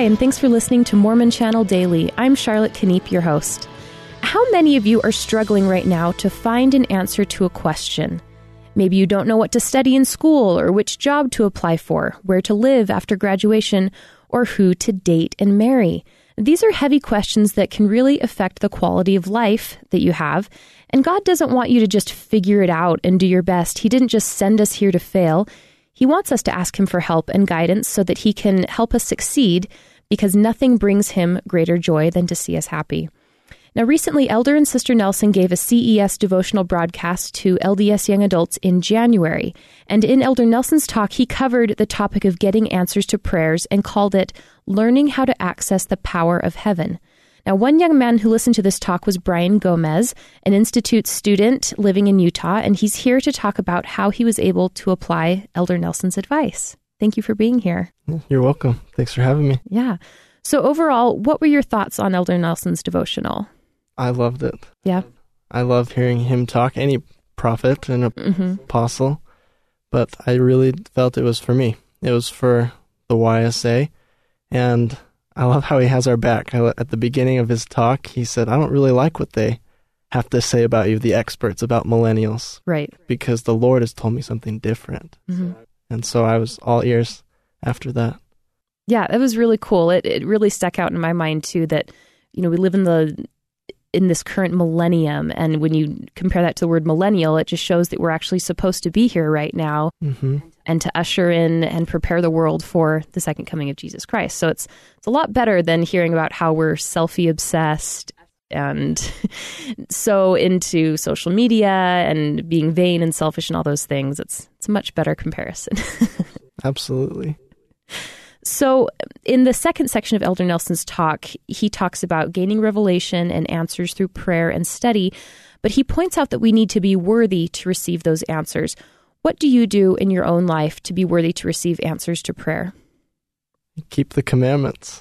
and thanks for listening to Mormon Channel Daily. I'm Charlotte Kniep, your host. How many of you are struggling right now to find an answer to a question? Maybe you don't know what to study in school, or which job to apply for, where to live after graduation, or who to date and marry. These are heavy questions that can really affect the quality of life that you have, and God doesn't want you to just figure it out and do your best. He didn't just send us here to fail. He wants us to ask Him for help and guidance so that He can help us succeed, because nothing brings Him greater joy than to see us happy. Now, recently, Elder and Sister Nelson gave a CES devotional broadcast to LDS young adults in January. And in Elder Nelson's talk, he covered the topic of getting answers to prayers and called it Learning How to Access the Power of Heaven. Now, one young man who listened to this talk was Brian Gomez, an Institute student living in Utah, and he's here to talk about how he was able to apply Elder Nelson's advice. Thank you for being here. You're welcome. Thanks for having me. Yeah. So overall, what were your thoughts on Elder Nelson's devotional? I loved it. Yeah. I love hearing him talk, any prophet and apostle, but I really felt it was for me. It was for the YSA, and I love how he has our back. At the beginning of his talk, he said, I don't really like what they have to say about you, the experts, about millennials. Right. Because the Lord has told me something different. And so I was all ears after that. Yeah, it was really cool. It really stuck out in my mind, too, that, we live in this current millennium, and when you compare that to the word millennial, it just shows that we're actually supposed to be here right now and to usher in and prepare the world for the second coming of Jesus Christ. So it's a lot better than hearing about how we're selfie obsessed and so into social media and being vain and selfish and all those things. It's a much better comparison. Absolutely. So in the second section of Elder Nelson's talk, he talks about gaining revelation and answers through prayer and study, but he points out that we need to be worthy to receive those answers. What do you do in your own life to be worthy to receive answers to prayer? Keep the commandments.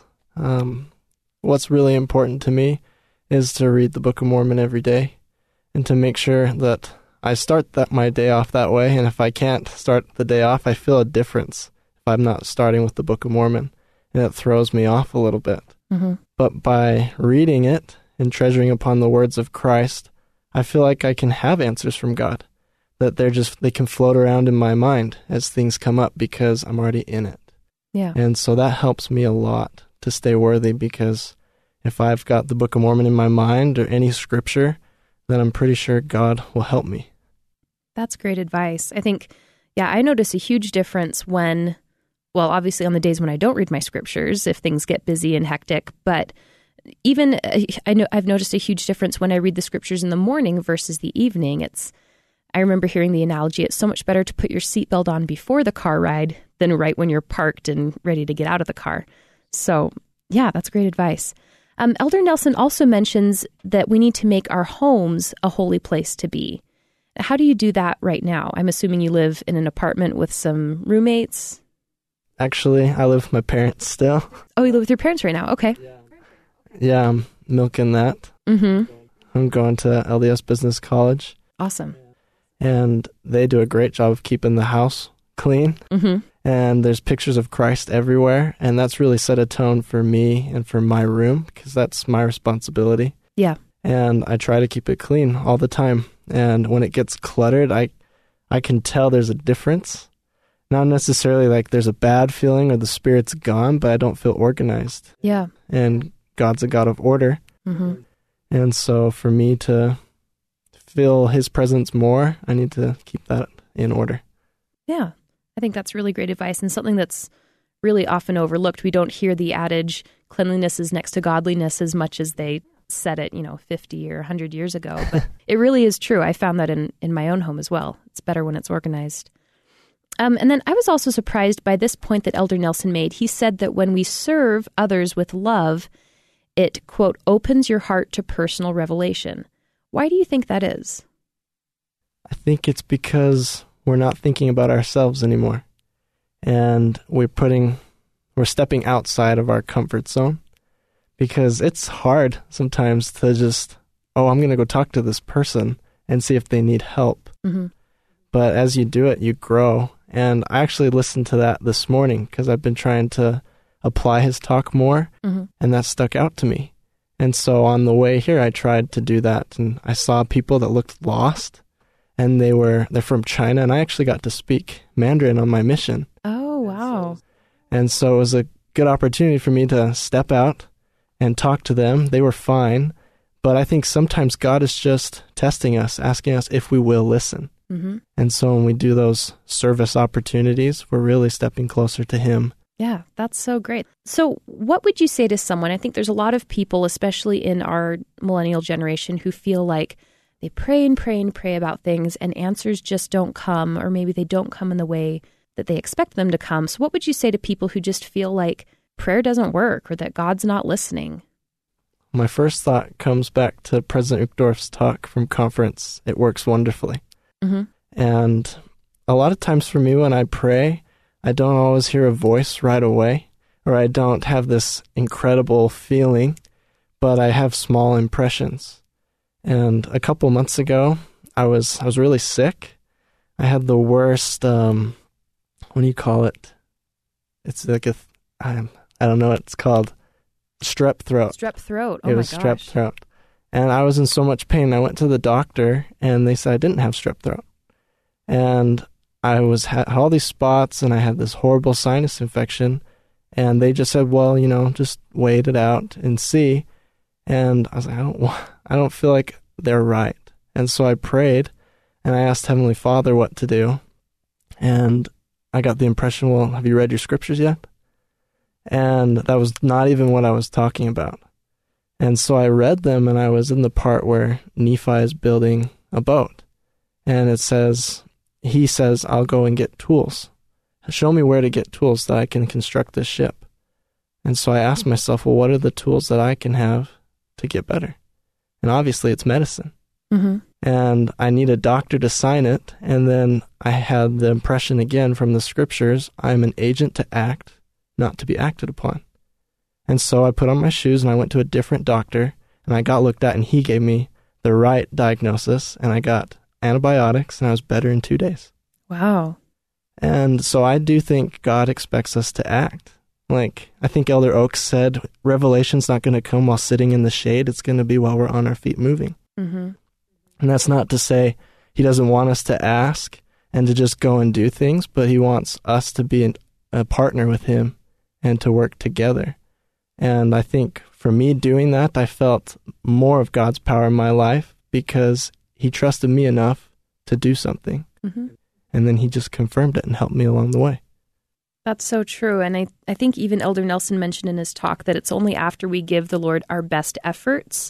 What's really important to me is to read the Book of Mormon every day and to make sure that I start my day off that way, and if I can't start the day off, I feel a difference if I'm not starting with the Book of Mormon, and it throws me off a little bit. But by reading it and treasuring upon the words of Christ, I feel like I can have answers from God, that they can float around in my mind as things come up because I'm already in it. Yeah. And so that helps me a lot to stay worthy, because if I've got the Book of Mormon in my mind or any scripture, then I'm pretty sure God will help me. That's great advice. I think, I notice a huge difference when, well, obviously on the days when I don't read my scriptures, if things get busy and hectic, but even I've noticed a huge difference when I read the scriptures in the morning versus the evening. I remember hearing the analogy, it's so much better to put your seatbelt on before the car ride than right when you're parked and ready to get out of the car. So, that's great advice. Elder Nelson also mentions that we need to make our homes a holy place to be. How do you do that right now? I'm assuming you live in an apartment with some roommates. Actually, I live with my parents still. Oh, you live with your parents right now? Okay. Yeah, I'm milking that. I'm going to LDS Business College. Awesome. And they do a great job of keeping the house clean. And there's pictures of Christ everywhere, and that's really set a tone for me and for my room, because that's my responsibility. Yeah. And I try to keep it clean all the time. And when it gets cluttered, I can tell there's a difference. Not necessarily like there's a bad feeling or the spirit's gone, but I don't feel organized. Yeah. And God's a God of order. And so for me to feel His presence more, I need to keep that in order. Yeah. I think that's really great advice, and something that's really often overlooked. We don't hear the adage, cleanliness is next to godliness, as much as they said it, 50 or 100 years ago. But it really is true. I found that in my own home as well. It's better when it's organized. And then I was also surprised by this point that Elder Nelson made. He said that when we serve others with love, it, quote, opens your heart to personal revelation. Why do you think that is? I think it's because we're not thinking about ourselves anymore. And we're stepping outside of our comfort zone, because it's hard sometimes to just, I'm going to go talk to this person and see if they need help. But as you do it, you grow. And I actually listened to that this morning because I've been trying to apply his talk more, and that stuck out to me. And so on the way here, I tried to do that, and I saw people that looked lost, and they're from China, and I actually got to speak Mandarin on my mission. Oh, wow. And so it was a good opportunity for me to step out and talk to them. They were fine, but I think sometimes God is just testing us, asking us if we will listen. And so when we do those service opportunities, we're really stepping closer to Him. Yeah, that's so great. So what would you say to someone? I think there's a lot of people, especially in our millennial generation, who feel like they pray and pray and pray about things and answers just don't come, or maybe they don't come in the way that they expect them to come. So what would you say to people who just feel like prayer doesn't work or that God's not listening? My first thought comes back to President Uchtdorf's talk from conference, It Works Wonderfully. And a lot of times for me when I pray, I don't always hear a voice right away, or I don't have this incredible feeling, but I have small impressions. And a couple months ago, I was really sick. I had the worst, what do you call it? It's like I don't know what it's called. Strep throat. Strep throat. Oh, it was strep throat. And I was in so much pain. I went to the doctor, and they said I didn't have strep throat. And I had all these spots, and I had this horrible sinus infection. And they just said, well, just wait it out and see. And I was like, I don't feel like they're right. And so I prayed, and I asked Heavenly Father what to do. And I got the impression, well, have you read your scriptures yet? And that was not even what I was talking about. And so I read them, and I was in the part where Nephi is building a boat. And he says, I'll go and get tools. Show me where to get tools that I can construct this ship. And so I asked myself, well, what are the tools that I can have to get better? And obviously it's medicine. And I need a doctor to sign it. And then I had the impression again from the scriptures, I'm an agent to act, not to be acted upon. And so I put on my shoes and I went to a different doctor, and I got looked at, and he gave me the right diagnosis, and I got antibiotics, and I was better in 2 days. Wow. And so I do think God expects us to act. Like, I think Elder Oaks said, revelation's not going to come while sitting in the shade. It's going to be while we're on our feet moving. And that's not to say He doesn't want us to ask and to just go and do things, but He wants us to be a partner with Him and to work together. And I think for me doing that, I felt more of God's power in my life because He trusted me enough to do something. And then He just confirmed it and helped me along the way. That's so true. And I think even Elder Nelson mentioned in his talk that it's only after we give the Lord our best efforts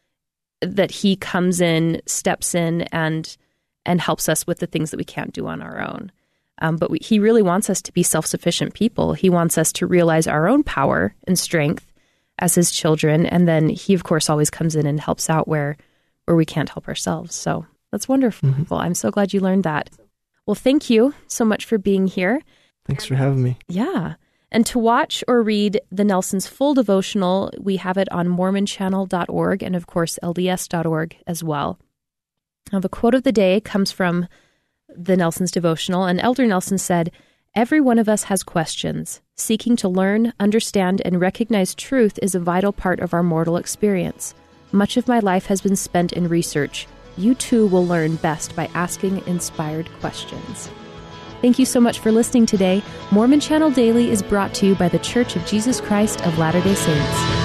that He comes in, steps in, and helps us with the things that we can't do on our own. But He really wants us to be self-sufficient people. He wants us to realize our own power and strength as His children. And then He, of course, always comes in and helps out where we can't help ourselves. So that's wonderful. Well, I'm so glad you learned that. Well, thank you so much for being here. Thanks for having me. Yeah. And to watch or read the Nelsons' full devotional, we have it on mormonchannel.org and, of course, lds.org as well. Now, the quote of the day comes from the Nelsons' devotional, and Elder Nelson said, "Every one of us has questions. Seeking to learn, understand, and recognize truth is a vital part of our mortal experience. Much of my life has been spent in research. You too will learn best by asking inspired questions." Thank you so much for listening today. Mormon Channel Daily is brought to you by The Church of Jesus Christ of Latter-day Saints.